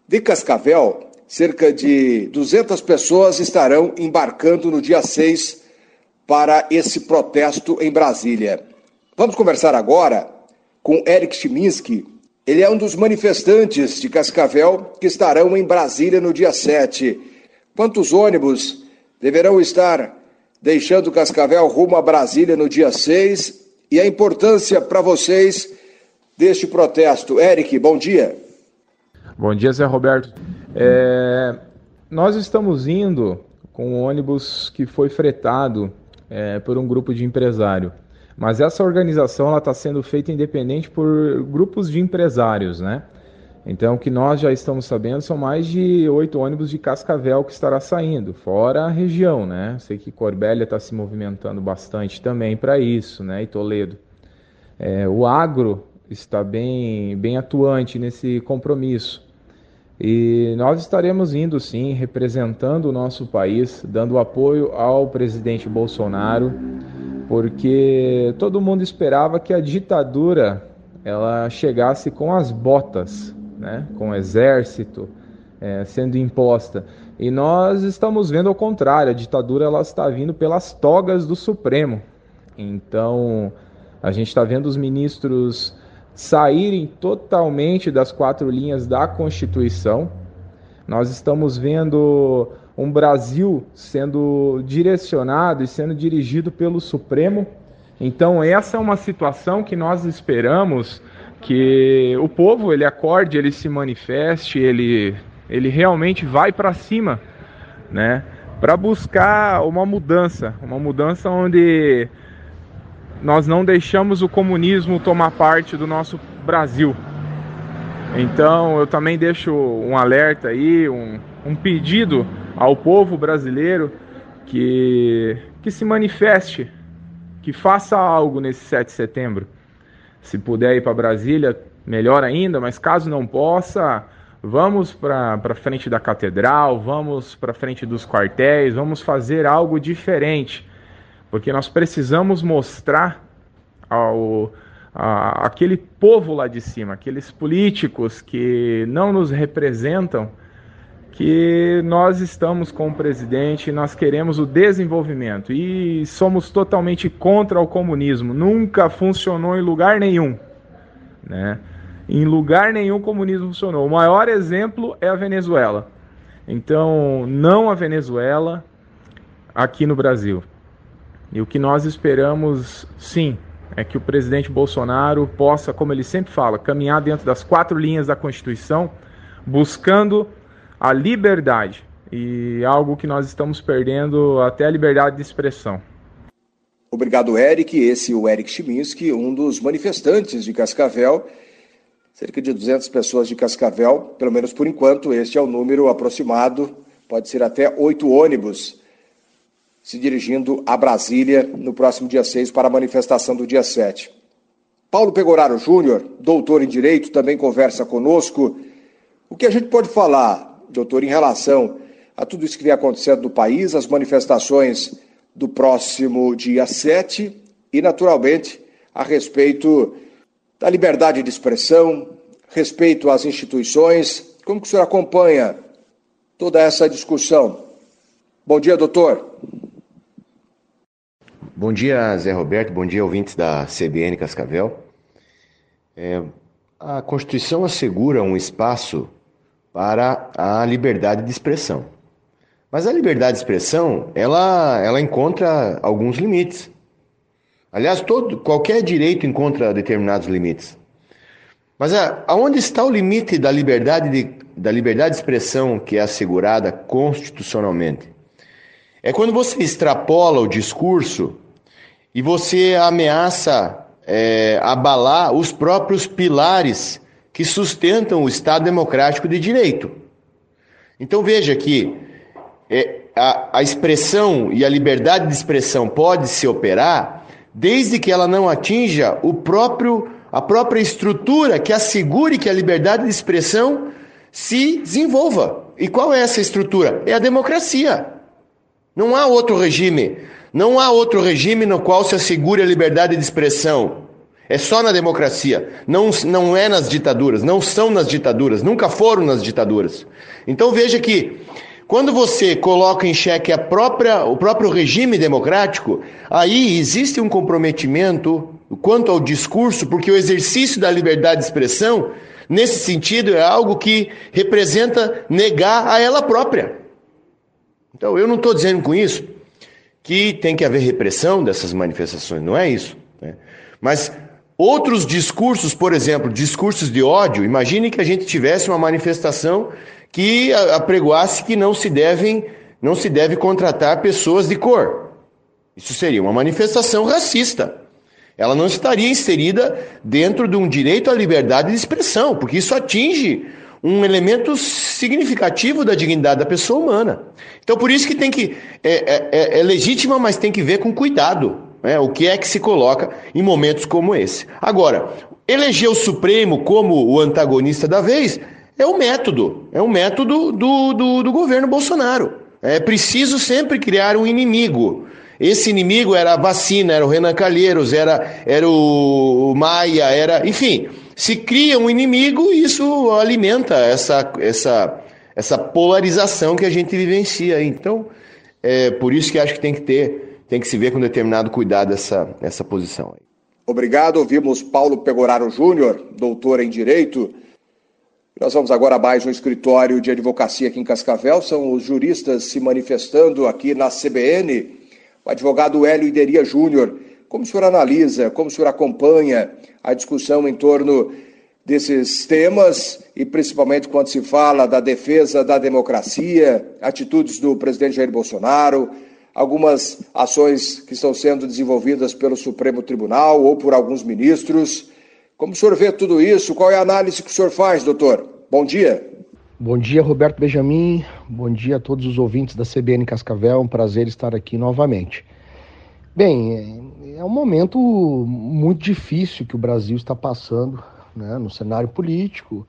De Cascavel, cerca de 200 pessoas estarão embarcando no dia 6 para esse protesto em Brasília. Vamos conversar agora com Eric Chiminski. Ele é um dos manifestantes de Cascavel que estarão em Brasília no dia 7. Quantos ônibus deverão estar deixando Cascavel rumo a Brasília no dia 6? E a importância para vocês deste protesto? Eric, bom dia. Bom dia, Zé Roberto. Nós estamos indo com um ônibus que foi fretado por um grupo de empresário. Mas essa organização está sendo feita independente por grupos de empresários, né? Então, o que nós já estamos sabendo são mais de 8 ônibus de Cascavel que estará saindo, fora a região, né? Sei que Corbélia está se movimentando bastante também para isso, né? E Toledo. O agro está bem atuante nesse compromisso. E nós estaremos indo, sim, representando o nosso país, dando apoio ao presidente Bolsonaro, porque todo mundo esperava que a ditadura ela chegasse com as botas, né? Com o exército sendo imposta. E nós estamos vendo ao contrário, a ditadura ela está vindo pelas togas do Supremo. Então, a gente está vendo os ministros saírem totalmente das 4 linhas da Constituição. Nós estamos vendo um Brasil sendo direcionado e sendo dirigido pelo Supremo. Então, essa é uma situação que nós esperamos que o povo ele acorde, ele se manifeste, ele realmente vai para cima, né? Para buscar uma mudança onde nós não deixamos o comunismo tomar parte do nosso Brasil. Então eu também deixo um alerta aí, um pedido ao povo brasileiro que se manifeste, que faça algo nesse 7 de setembro. Se puder ir para Brasília, melhor ainda, mas caso não possa, vamos para frente da catedral, vamos para frente dos quartéis, vamos fazer algo diferente. Porque nós precisamos mostrar aquele povo lá de cima, aqueles políticos que não nos representam, que nós estamos com o presidente, nós queremos o desenvolvimento e somos totalmente contra o comunismo. Nunca funcionou em lugar nenhum, né? Em lugar nenhum o comunismo funcionou. O maior exemplo é a Venezuela. Então, não a Venezuela aqui no Brasil. E o que nós esperamos, sim, é que o presidente Bolsonaro possa, como ele sempre fala, caminhar dentro das 4 linhas da Constituição, buscando a liberdade. E algo que nós estamos perdendo, até a liberdade de expressão. Obrigado, Eric. Esse é o Eric Chiminski, um dos manifestantes de Cascavel. Cerca de 200 pessoas de Cascavel, pelo menos por enquanto, este é o número aproximado, pode ser até 8 ônibus se dirigindo a Brasília no próximo dia 6 para a manifestação do dia 7. Paulo Pegoraro Júnior, doutor em Direito, também conversa conosco. O que a gente pode falar, doutor, em relação a tudo isso que vem acontecendo no país, as manifestações do próximo dia 7 e, naturalmente, a respeito da liberdade de expressão, respeito às instituições? Como que o senhor acompanha toda essa discussão? Bom dia, doutor. Bom dia, Zé Roberto. Bom dia, ouvintes da CBN Cascavel. A Constituição assegura um espaço para a liberdade de expressão. Mas a liberdade de expressão, ela encontra alguns limites. Aliás, qualquer direito encontra determinados limites. Mas aonde está o limite da liberdade de expressão que é assegurada constitucionalmente? É quando você extrapola o discurso e você ameaça abalar os próprios pilares que sustentam o Estado democrático de direito. Então veja que a expressão e a liberdade de expressão pode se operar desde que ela não atinja a própria estrutura que assegure que a liberdade de expressão se desenvolva. E qual é essa estrutura? É a democracia. Não há outro regime. Não há outro regime no qual se assegure a liberdade de expressão. É só na democracia, não é nas ditaduras, não são nas ditaduras, nunca foram nas ditaduras. Então veja que quando você coloca em xeque o próprio regime democrático, aí existe um comprometimento quanto ao discurso, porque o exercício da liberdade de expressão, nesse sentido, é algo que representa negar a ela própria. Então eu não estou dizendo com isso que tem que haver repressão dessas manifestações, não é isso, né? Mas outros discursos, por exemplo, discursos de ódio, imagine que a gente tivesse uma manifestação que apregoasse que não se deve contratar pessoas de cor. Isso seria uma manifestação racista. Ela não estaria inserida dentro de um direito à liberdade de expressão, porque isso atinge um elemento significativo da dignidade da pessoa humana. Então, por isso que é legítima, mas tem que ver com cuidado, né? O que é que se coloca em momentos como esse. Agora, eleger o Supremo como o antagonista da vez é um método do governo Bolsonaro. É preciso sempre criar um inimigo. Esse inimigo era a vacina, era o Renan Calheiros, era o Maia, enfim, se cria um inimigo e isso alimenta essa polarização que a gente vivencia. Então, é por isso que acho que tem que se ver com determinado cuidado essa posição. Obrigado, ouvimos Paulo Pegoraro Júnior, doutor em Direito. Nós vamos agora a mais um escritório de advocacia aqui em Cascavel, são os juristas se manifestando aqui na CBN. O advogado Hélio Ideria Júnior, como o senhor analisa, como o senhor acompanha a discussão em torno desses temas e principalmente quando se fala da defesa da democracia, atitudes do presidente Jair Bolsonaro, algumas ações que estão sendo desenvolvidas pelo Supremo Tribunal ou por alguns ministros. Como o senhor vê tudo isso? Qual é a análise que o senhor faz, doutor? Bom dia. Bom dia, Roberto Benjamin. Bom dia a todos os ouvintes da CBN Cascavel. É um prazer estar aqui novamente. Bem, é um momento muito difícil que o Brasil está passando, né, no cenário político,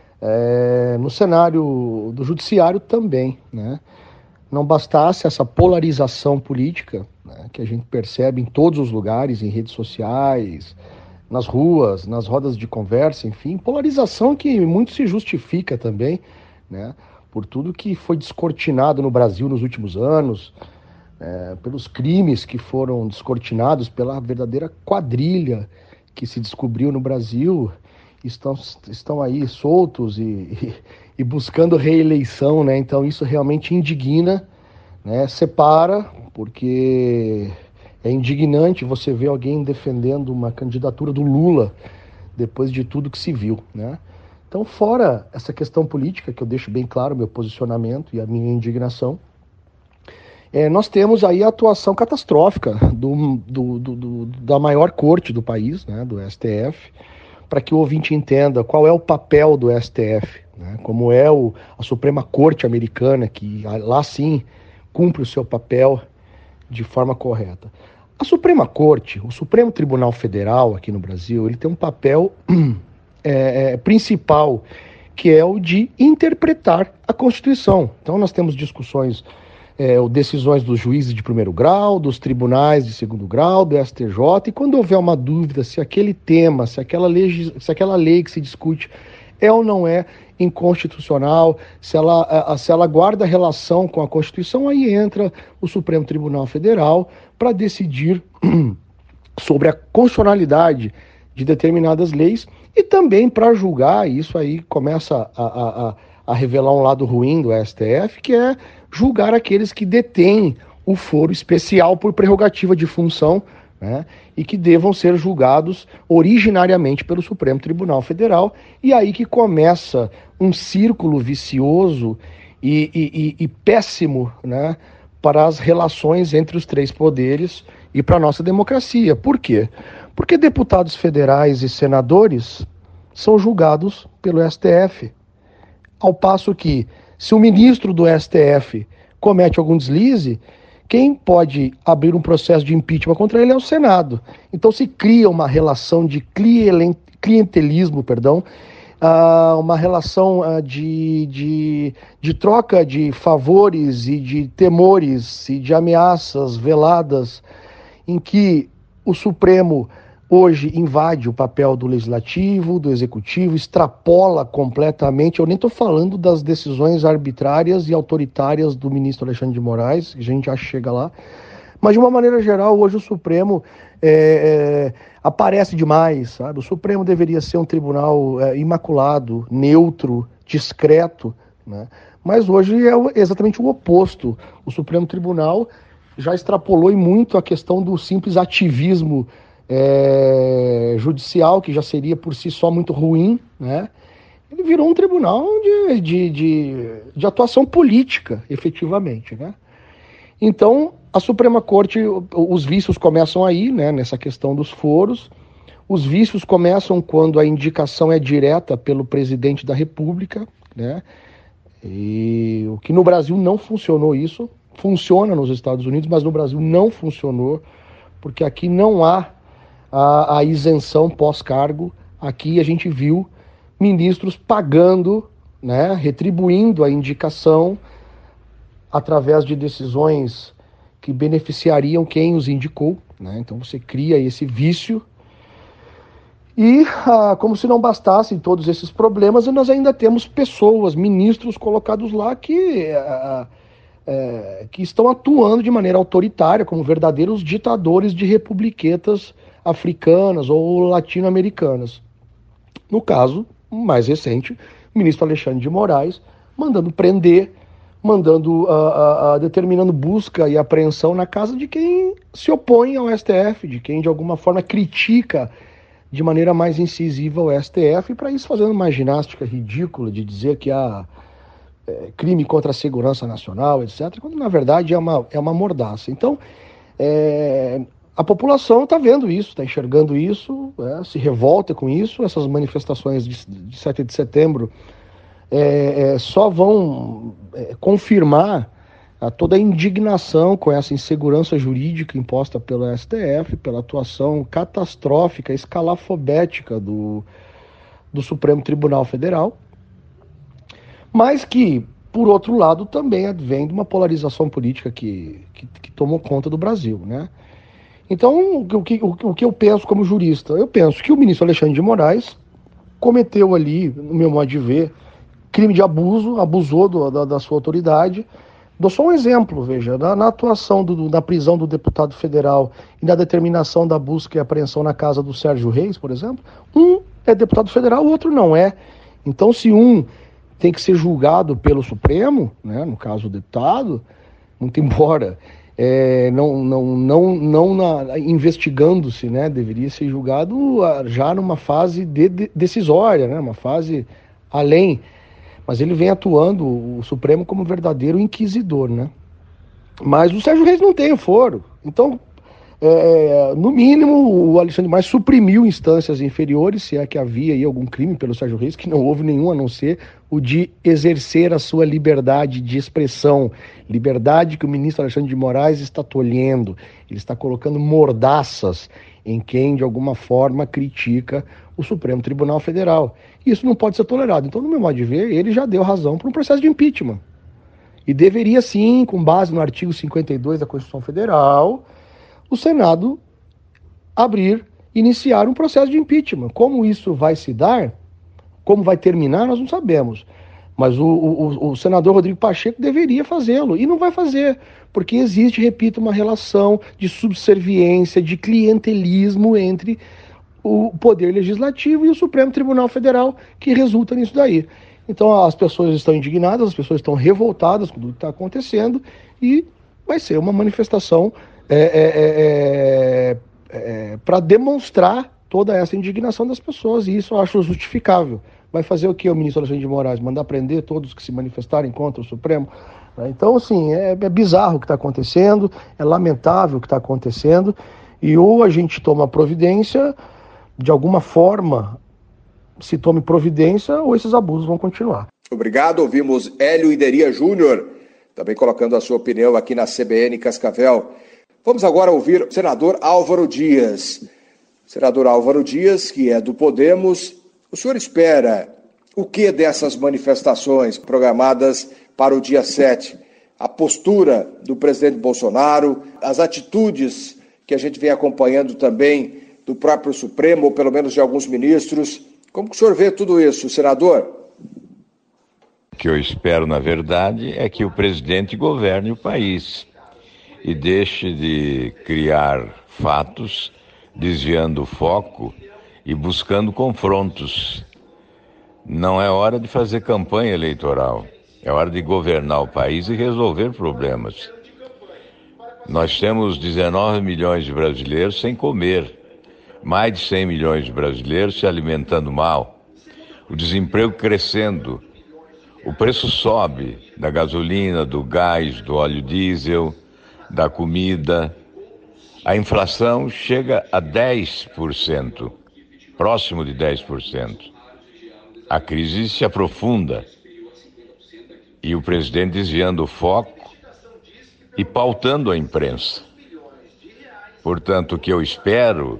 no cenário do judiciário também, né? Não bastasse essa polarização política, né, que a gente percebe em todos os lugares, em redes sociais, nas ruas, nas rodas de conversa, enfim, polarização que muito se justifica também, né, por tudo que foi descortinado no Brasil nos últimos anos, pelos crimes que foram descortinados, pela verdadeira quadrilha que se descobriu no Brasil, estão aí soltos e buscando reeleição, né? Então isso realmente indigna, né? Separa, porque é indignante você ver alguém defendendo uma candidatura do Lula depois de tudo que se viu, né? Então, fora essa questão política, que eu deixo bem claro o meu posicionamento e a minha indignação, nós temos aí a atuação catastrófica da maior corte do país, né, do STF, para que o ouvinte entenda qual é o papel do STF, né, como é a Suprema Corte Americana, que lá sim cumpre o seu papel de forma correta. A Suprema Corte, o Supremo Tribunal Federal aqui no Brasil, ele tem um papel principal, que é o de interpretar a Constituição. Então nós temos discussões, decisões dos juízes de primeiro grau, dos tribunais de segundo grau, do STJ, e quando houver uma dúvida se aquele tema, se aquela lei que se discute é ou não é inconstitucional, se ela guarda relação com a Constituição, aí entra o Supremo Tribunal Federal para decidir sobre a constitucionalidade de determinadas leis e também para julgar, e isso aí começa a revelar um lado ruim do STF, que é julgar aqueles que detêm o foro especial por prerrogativa de função, né, e que devam ser julgados originariamente pelo Supremo Tribunal Federal, e aí que começa um círculo vicioso e péssimo, né, para as relações entre os três poderes e para a nossa democracia. Por quê? Porque deputados federais e senadores são julgados pelo STF, ao passo que, se o ministro do STF comete algum deslize, quem pode abrir um processo de impeachment contra ele é o Senado. Então se cria uma relação de clientelismo, uma relação de troca de favores e de temores e de ameaças veladas, em que o Supremo hoje invade o papel do legislativo, do executivo, extrapola completamente. Eu nem estou falando das decisões arbitrárias e autoritárias do ministro Alexandre de Moraes, que a gente já chega lá, mas de uma maneira geral, hoje o Supremo aparece demais, sabe? O Supremo deveria ser um tribunal imaculado, neutro, discreto, né? Mas hoje é exatamente o oposto. O Supremo Tribunal já extrapolou e muito a questão do simples ativismo judicial, que já seria por si só muito ruim, né? Ele virou um tribunal de atuação política, efetivamente, né? Então, a Suprema Corte, os vícios começam aí, né, nessa questão dos foros. Os vícios começam quando a indicação é direta pelo presidente da República, né? E o que no Brasil não funcionou isso, funciona nos Estados Unidos, mas no Brasil não funcionou, porque aqui não há a isenção pós-cargo. Aqui a gente viu ministros pagando, né, retribuindo a indicação através de decisões que beneficiariam quem os indicou, né? Então você cria esse vício. E, como se não bastassem todos esses problemas, nós ainda temos pessoas, ministros colocados lá que estão atuando de maneira autoritária, como verdadeiros ditadores de republiquetas africanas ou latino-americanas. No caso mais recente, o ministro Alexandre de Moraes mandando prender, determinando busca e apreensão na casa de quem se opõe ao STF, de quem de alguma forma critica de maneira mais incisiva o STF, para isso fazendo uma ginástica ridícula de dizer que há crime contra a segurança nacional, etc., quando na verdade é uma mordaça. Então, a população está vendo isso, está enxergando isso, se revolta com isso. Essas manifestações de 7 de setembro só vão confirmar toda a indignação com essa insegurança jurídica imposta pelo STF, pela atuação catastrófica, escalafobética do Supremo Tribunal Federal, mas que, por outro lado, também advém de uma polarização política que tomou conta do Brasil, né? Então, o que eu penso como jurista? Eu penso que o ministro Alexandre de Moraes cometeu ali, no meu modo de ver, crime de abuso, abusou da sua autoridade. Dou só um exemplo, veja, na atuação da prisão do deputado federal e na determinação da busca e apreensão na casa do Sérgio Reis, por exemplo, um é deputado federal, o outro não é. Então, se um tem que ser julgado pelo Supremo, né, no caso o deputado, muito embora investigando-se, né, deveria ser julgado já numa fase decisória, né, uma fase além. Mas ele vem atuando, o Supremo, como verdadeiro inquisidor, né? Mas o Sérgio Reis não tem o foro. Então, no mínimo, o Alexandre de Moraes suprimiu instâncias inferiores, se é que havia aí algum crime pelo Sérgio Reis, que não houve nenhum, a não ser o de exercer a sua liberdade de expressão. Liberdade que o ministro Alexandre de Moraes está tolhendo. Ele está colocando mordaças em quem, de alguma forma, critica o Supremo Tribunal Federal. Isso não pode ser tolerado. Então, no meu modo de ver, ele já deu razão para um processo de impeachment. E deveria, sim, com base no artigo 52 da Constituição Federal, o Senado iniciar um processo de impeachment. Como isso vai se dar, como vai terminar, nós não sabemos. Mas o senador Rodrigo Pacheco deveria fazê-lo, e não vai fazer, porque existe, repito, uma relação de subserviência, de clientelismo entre o Poder Legislativo e o Supremo Tribunal Federal, que resulta nisso daí. Então as pessoas estão indignadas, as pessoas estão revoltadas com tudo que está acontecendo, e vai ser uma manifestação para demonstrar toda essa indignação das pessoas, e isso eu acho justificável. Vai fazer o que o ministro Alexandre de Moraes? Mandar prender todos que se manifestarem contra o Supremo? Então, assim, é bizarro o que está acontecendo, é lamentável o que está acontecendo, e ou a gente toma providência, de alguma forma se tome providência, ou esses abusos vão continuar. Obrigado. Ouvimos Hélio Ideria Júnior, também colocando a sua opinião aqui na CBN Cascavel. Vamos agora ouvir o senador Álvaro Dias. Senador Álvaro Dias, que é do Podemos, o senhor espera o que dessas manifestações programadas para o dia 7? A postura do presidente Bolsonaro, as atitudes que a gente vem acompanhando também do próprio Supremo, ou pelo menos de alguns ministros. Como que o senhor vê tudo isso, senador? O que eu espero, na verdade, é que o presidente governe o país e deixe de criar fatos, desviando o foco e buscando confrontos. Não é hora de fazer campanha eleitoral, é hora de governar o país e resolver problemas. Nós temos 19 milhões de brasileiros sem comer, mais de 100 milhões de brasileiros se alimentando mal, o desemprego crescendo, o preço sobe da gasolina, do gás, do óleo diesel, da comida. A inflação chega a 10%, próximo de 10%. A crise se aprofunda e o presidente desviando o foco e pautando a imprensa. Portanto, o que eu espero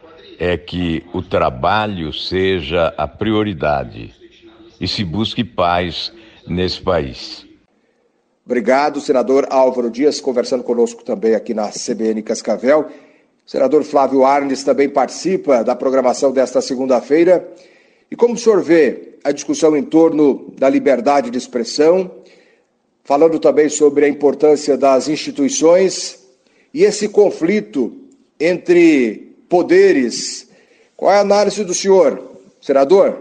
é que o trabalho seja a prioridade e se busque paz nesse país. Obrigado, senador Álvaro Dias, conversando conosco também aqui na CBN Cascavel. O senador Flávio Arnes também participa da programação desta segunda-feira. E como o senhor vê a discussão em torno da liberdade de expressão, falando também sobre a importância das instituições e esse conflito entre poderes. Qual é a análise do senhor, senador?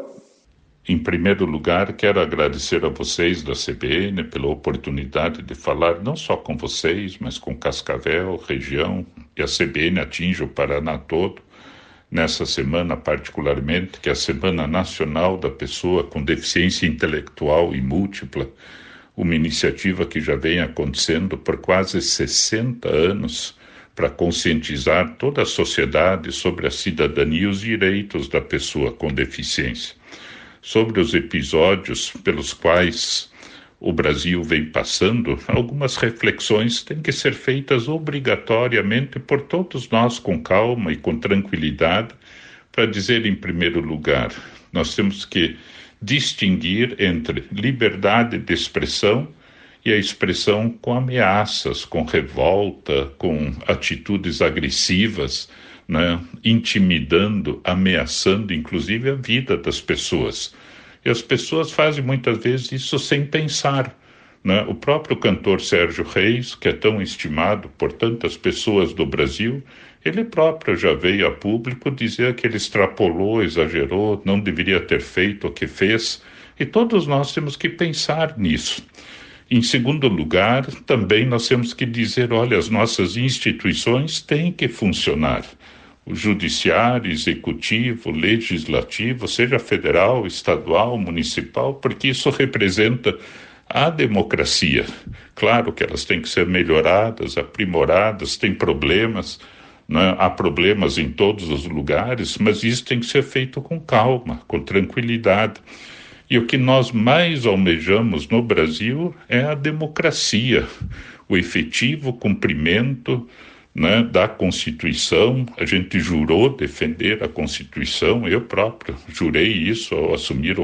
Em primeiro lugar, quero agradecer a vocês da CBN pela oportunidade de falar não só com vocês, mas com Cascavel, região, e a CBN atinge o Paraná todo, nessa semana particularmente, que é a Semana Nacional da Pessoa com Deficiência Intelectual e Múltipla, uma iniciativa que já vem acontecendo por quase 60 anos para conscientizar toda a sociedade sobre a cidadania e os direitos da pessoa com deficiência. Sobre os episódios pelos quais o Brasil vem passando, algumas reflexões têm que ser feitas obrigatoriamente por todos nós com calma e com tranquilidade, para dizer, em primeiro lugar, nós temos que distinguir entre liberdade de expressão e a expressão com ameaças, com revolta, com atitudes agressivas, né, intimidando, ameaçando, inclusive, a vida das pessoas. E as pessoas fazem muitas vezes isso sem pensar, né? O próprio cantor Sérgio Reis, que é tão estimado por tantas pessoas do Brasil, ele próprio já veio a público dizer que ele extrapolou, exagerou, não deveria ter feito o que fez, e todos nós temos que pensar nisso. Em segundo lugar, também nós temos que dizer, olha, as nossas instituições têm que funcionar. O judiciário, executivo, legislativo, seja federal, estadual, municipal, porque isso representa a democracia. Claro que elas têm que ser melhoradas, aprimoradas, tem problemas, né? Há problemas em todos os lugares, mas isso tem que ser feito com calma, com tranquilidade. E o que nós mais almejamos no Brasil é a democracia, o efetivo cumprimento, né, da Constituição. A gente jurou defender a Constituição, eu próprio jurei isso ao assumir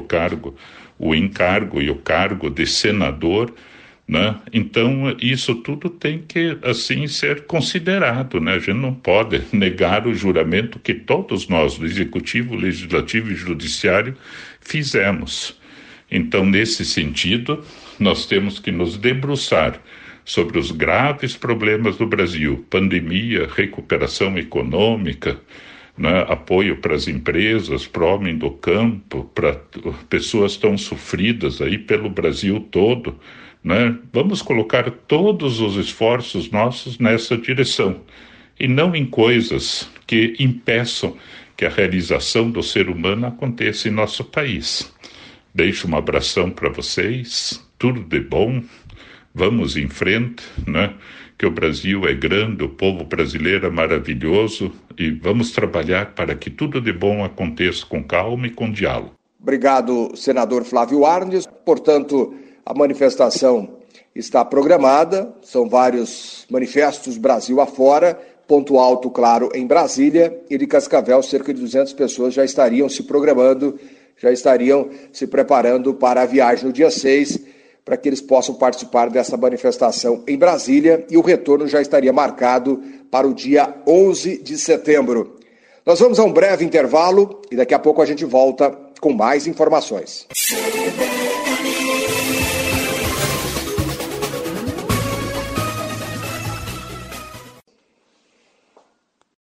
o encargo e o cargo de senador, né? Então isso tudo tem que assim ser considerado, né? A gente não pode negar o juramento que todos nós, do Executivo, Legislativo e Judiciário, fizemos. Então, nesse sentido, nós temos que nos debruçar sobre os graves problemas do Brasil, pandemia, recuperação econômica, né, apoio para as empresas, para o homem do campo, para pessoas tão sofridas aí pelo Brasil todo, né? Vamos colocar todos os esforços nossos nessa direção e não em coisas que impeçam que a realização do ser humano aconteça em nosso país. Deixo um abração para vocês, tudo de bom. Vamos em frente, né? Que o Brasil é grande, o povo brasileiro é maravilhoso e vamos trabalhar para que tudo de bom aconteça com calma e com diálogo. Obrigado, senador Flávio Arnes. Portanto, a manifestação está programada, são vários manifestos Brasil afora, ponto alto, claro, em Brasília, e de Cascavel, cerca de 200 pessoas já estariam se programando, já estariam se preparando para a viagem no dia 6, para que eles possam participar dessa manifestação em Brasília, e o retorno já estaria marcado para o dia 11 de setembro. Nós vamos a um breve intervalo e daqui a pouco a gente volta com mais informações. CBN.